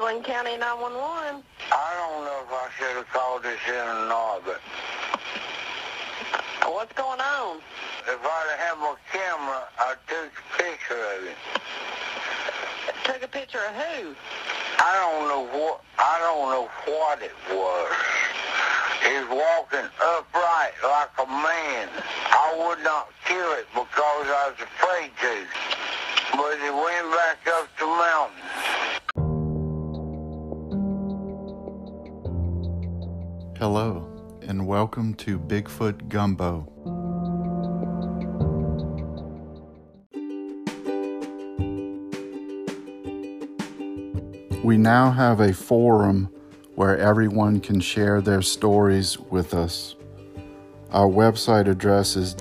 Midland County 911. I don't know if I should have called this in or not, but What's going on? if I'd had my camera, I took a picture of it. Took a picture of who? I don't know what it was. He's walking upright like a man. I would not kill it because I was afraid to. But he went back up the mountain. Hello, and welcome to Bigfoot Gumbo. We now have a forum where everyone can share their stories with us. Our website address is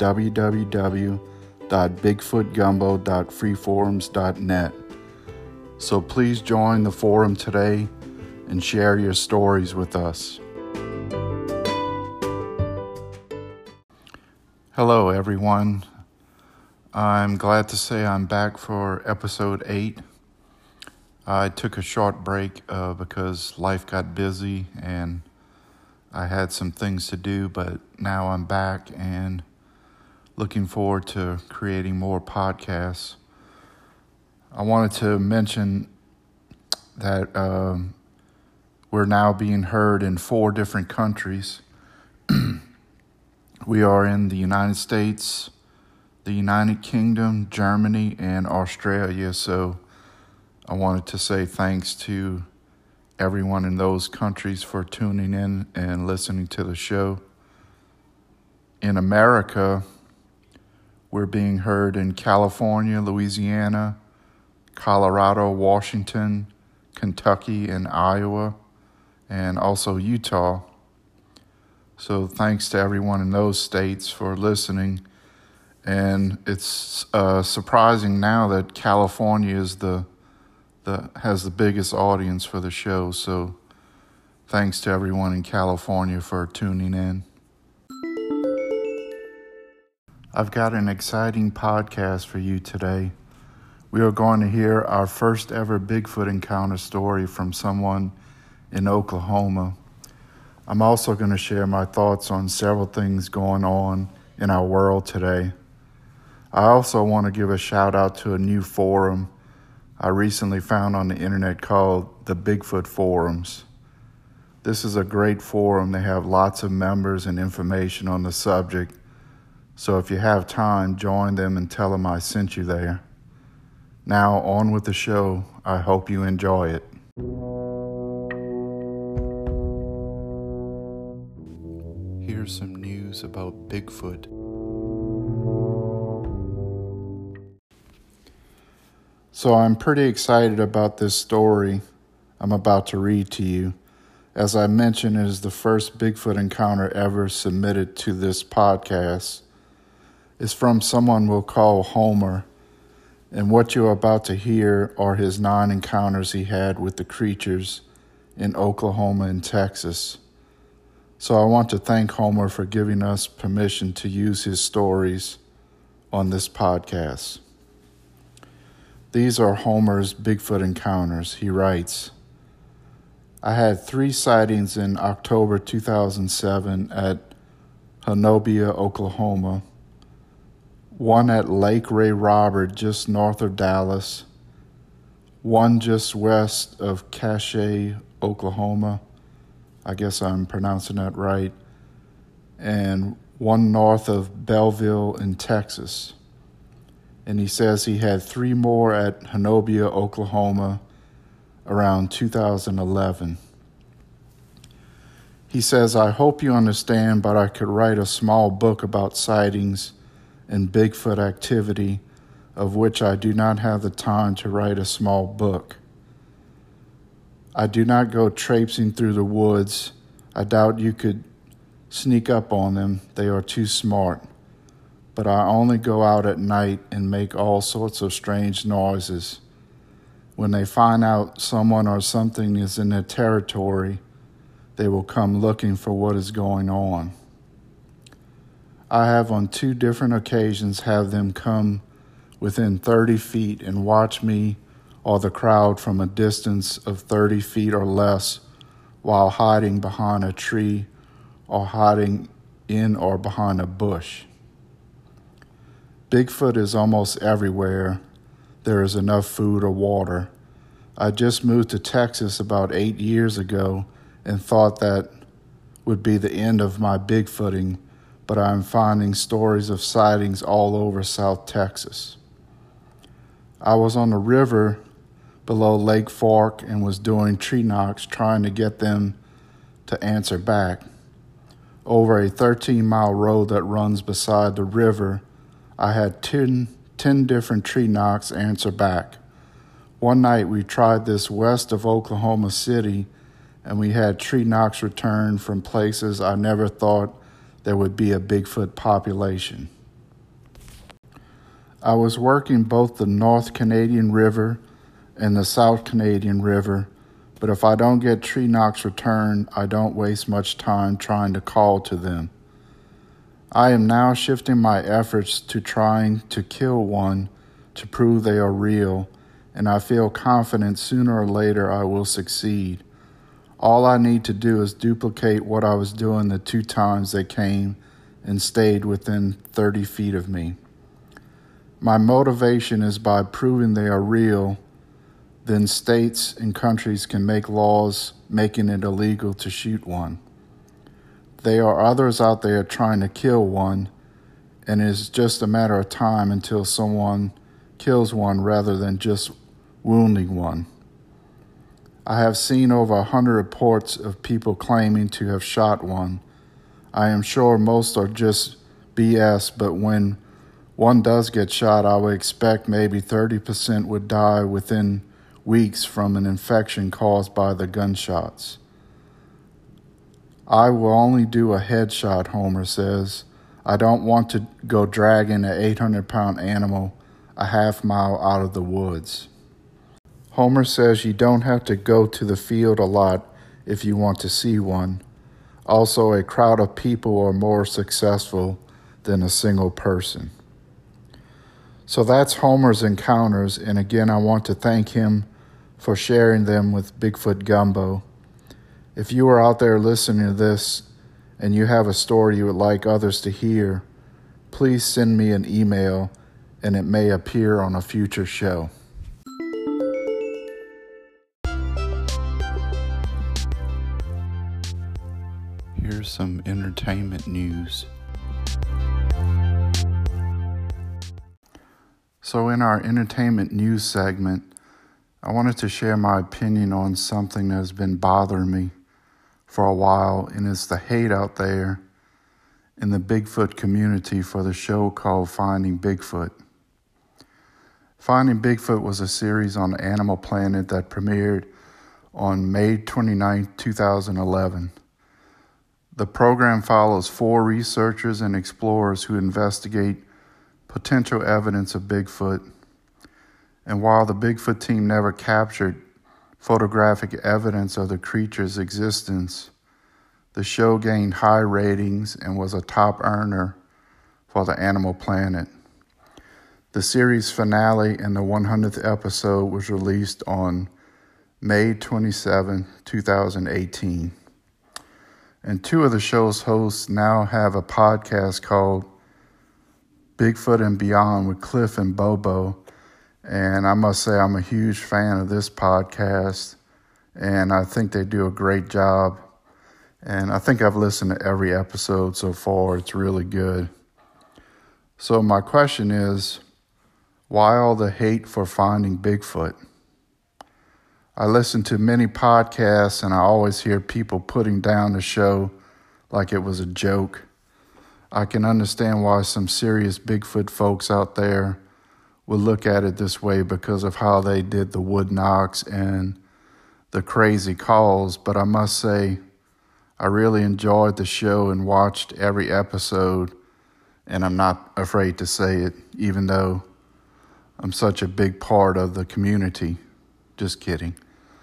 www.bigfootgumbo.freeforums.net. So please join the forum today and share your stories with us. Hello, everyone. I'm glad to say I'm back for episode 8. I took a short break because life got busy and I had some things to do, but now I'm back and looking forward to creating more podcasts. I wanted to mention that we're now being heard in 4 different countries. We are in the United States, the United Kingdom, Germany, and Australia. So I wanted to say thanks to everyone in those countries for tuning in and listening to the show. In America, we're being heard in California, Louisiana, Colorado, Washington, Kentucky, and Iowa, and also Utah. So thanks to everyone in those states for listening. And it's surprising now that California is has the biggest audience for the show. So thanks to everyone in California for tuning in. I've got an exciting podcast for you today. We are going to hear our first ever Bigfoot encounter story from someone in Oklahoma. I'm also going to share my thoughts on several things going on in our world today. I also want to give a shout out to a new forum I recently found on the internet called the Bigfoot Forums. This is a great forum. They have lots of members and information on the subject. So if you have time, join them and tell them I sent you there. Now on with the show. I hope you enjoy it. Here's some news about Bigfoot. So I'm pretty excited about this story I'm about to read to you. As I mentioned, it is the first Bigfoot encounter ever submitted to this podcast. It's from someone we'll call Homer, and what you're about to hear are his 9 encounters he had with the creatures in Oklahoma and Texas. So I want to thank Homer for giving us permission to use his stories on this podcast. These are Homer's Bigfoot encounters. He writes, I had 3 sightings in October 2007 at Honobia, Oklahoma. One at Lake Ray Robert, just north of Dallas. One just west of Cache, Oklahoma. I guess I'm pronouncing that right. And one north of Belleville in Texas. And he says he had 3 more at Honobia, Oklahoma, around 2011. He says, I hope you understand, but I could write a small book about sightings and Bigfoot activity, of which I do not have the time to write a small book. I do not go traipsing through the woods. I doubt you could sneak up on them. They are too smart. But I only go out at night and make all sorts of strange noises. When they find out someone or something is in their territory, they will come looking for what is going on. I have on 2 different occasions have them come within 30 feet and watch me or the crowd from a distance of 30 feet or less while hiding behind a tree or hiding in or behind a bush. Bigfoot is almost everywhere there is enough food or water. I just moved to Texas about 8 years ago and thought that would be the end of my Bigfooting, but I'm finding stories of sightings all over South Texas. I was on the river below Lake Fork and was doing tree knocks trying to get them to answer back. Over a 13-mile road that runs beside the river, I had 10 different tree knocks answer back. One night we tried this west of Oklahoma City, and we had tree knocks return from places I never thought there would be a Bigfoot population. I was working both the North Canadian River and the South Canadian River, but if I don't get tree knocks returned, I don't waste much time trying to call to them. I am now shifting my efforts to trying to kill one to prove they are real, and I feel confident sooner or later I will succeed. All I need to do is duplicate what I was doing the 2 times they came and stayed within 30 feet of me. My motivation is by proving they are real, then states and countries can make laws making it illegal to shoot one. There are others out there trying to kill one, and it is just a matter of time until someone kills one rather than just wounding one. I have seen over 100 reports of people claiming to have shot one. I am sure most are just BS, but when one does get shot, I would expect maybe 30% would die within weeks from an infection caused by the gunshots. I will only do a headshot, Homer says. I don't want to go dragging an 800-pound animal a half mile out of the woods. Homer says you don't have to go to the field a lot if you want to see one. Also, a crowd of people are more successful than a single person. So that's Homer's encounters, and again, I want to thank him for sharing them with Bigfoot Gumbo. If you are out there listening to this and you have a story you would like others to hear, please send me an email and it may appear on a future show. Here's some entertainment news. So in our entertainment news segment, I wanted to share my opinion on something that has been bothering me for a while, and it's the hate out there in the Bigfoot community for the show called Finding Bigfoot. Finding Bigfoot was a series on Animal Planet that premiered on May 29, 2011. The program follows 4 researchers and explorers who investigate potential evidence of Bigfoot. And while the Bigfoot team never captured photographic evidence of the creature's existence, the show gained high ratings and was a top earner for the Animal Planet. The series finale and the 100th episode was released on May 27, 2018. And 2 of the show's hosts now have a podcast called Bigfoot and Beyond with Cliff and Bobo. And I must say I'm a huge fan of this podcast, and I think they do a great job. And I think I've listened to every episode so far. It's really good. So my question is, why all the hate for Finding Bigfoot? I listen to many podcasts, and I always hear people putting down the show like it was a joke. I can understand why some serious Bigfoot folks out there would look at it this way because of how they did the wood knocks and the crazy calls, but I must say I really enjoyed the show and watched every episode, and I'm not afraid to say it, even though I'm such a big part of the community. Just kidding.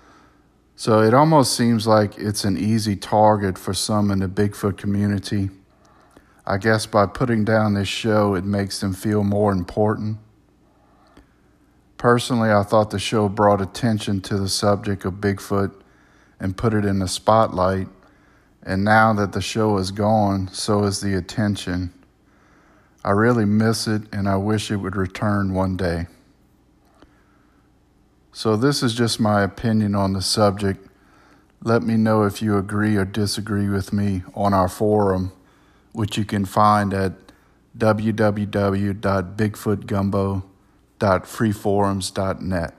So it almost seems like it's an easy target for some in the Bigfoot community. I guess by putting down this show, it makes them feel more important. Personally, I thought the show brought attention to the subject of Bigfoot and put it in the spotlight. And now that the show is gone, so is the attention. I really miss it, and I wish it would return one day. So this is just my opinion on the subject. Let me know if you agree or disagree with me on our forum, which you can find at www.bigfootgumbo.freeforums.net.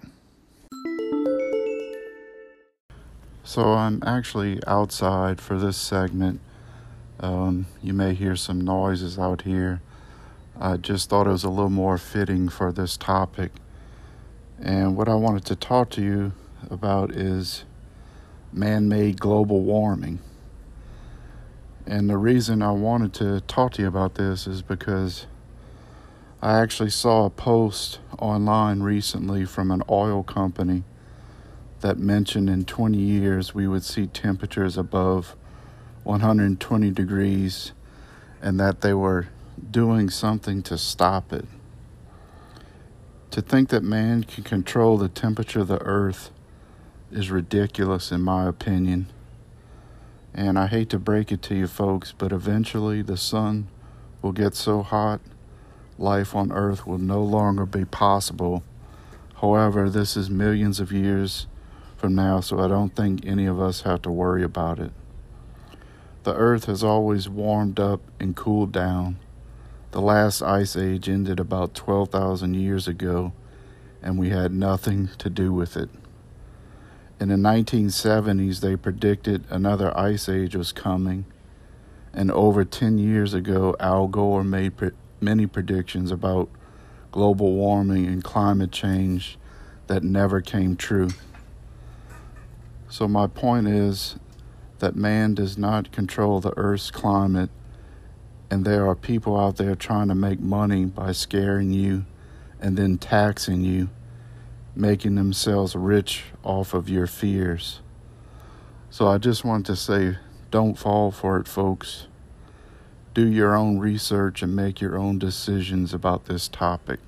So I'm actually outside for this segment. You may hear some noises out here. I just thought it was a little more fitting for this topic. And what I wanted to talk to you about is man-made global warming. And the reason I wanted to talk to you about this is because I actually saw a post online recently from an oil company that mentioned in 20 years we would see temperatures above 120 degrees and that they were doing something to stop it. To think that man can control the temperature of the earth is ridiculous in my opinion. And I hate to break it to you folks, but eventually the sun will get so hot, life on earth will no longer be possible. However, this is millions of years from now, so I don't think any of us have to worry about it. The earth has always warmed up and cooled down. The last ice age ended about 12,000 years ago, and we had nothing to do with it. In the 1970s, they predicted another ice age was coming, and over 10 years ago, Al Gore made many predictions about global warming and climate change that never came true. So my point is that man does not control the Earth's climate, and there are people out there trying to make money by scaring you and then taxing you, making themselves rich off of your fears. So I just want to say, don't fall for it, folks. Do your own research and make your own decisions about this topic.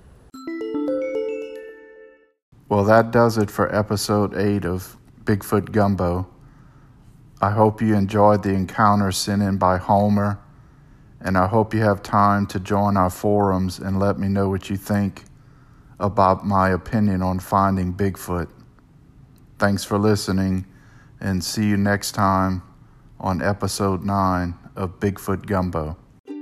Well, that does it for episode 8 of Bigfoot Gumbo. I hope you enjoyed the encounter sent in by Homer, and I hope you have time to join our forums and let me know what you think about my opinion on finding Bigfoot. Thanks for listening, and see you next time on episode 9 of Bigfoot Gumbo.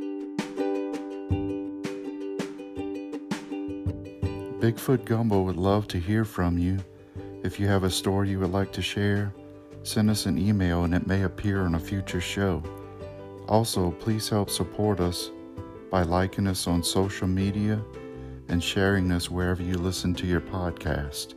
Bigfoot Gumbo would love to hear from you. If you have a story you would like to share, send us an email and it may appear on a future show. Also, please help support us by liking us on social media and sharing us wherever you listen to your podcast.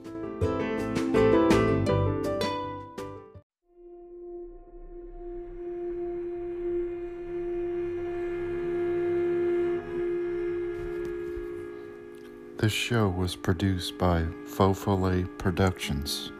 This show was produced by Faux Follet Productions.